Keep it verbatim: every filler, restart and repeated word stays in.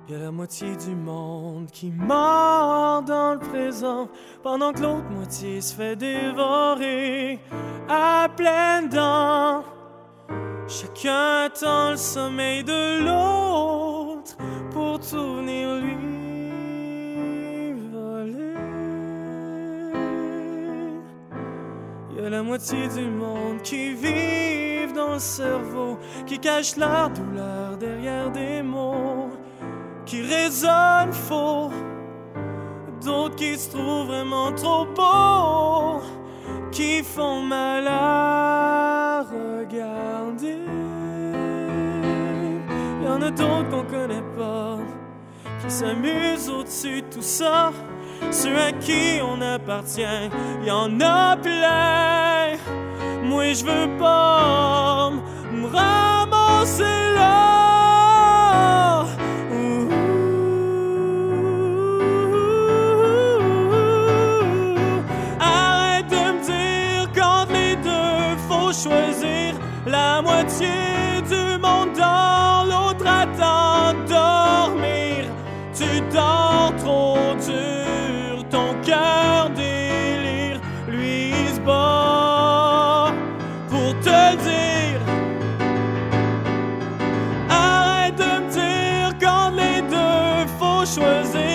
Y a la moitié du monde qui meurt dans le présent, pendant que l'autre moitié se fait dévorer à pleines dents. Chacun attend le sommeil de l'autre pour tout venir lui voler. Y a la moitié du monde qui vit dans le cerveau, qui cache leur douleur derrière des mots qui résonnent faux, d'autres qui se trouvent vraiment trop beaux, qui font mal à regarder. Y'en a d'autres qu'on connaît pas, qui s'amusent au-dessus de tout ça, ceux à qui on appartient, y'en a plein. Moi je veux pas me ramasser là. Choisir la moitié du monde dans l'autre attend dormir. Tu dors trop dur, ton cœur délire. Lui il se bat pour te dire. Arrête de me dire quand les deux faut choisir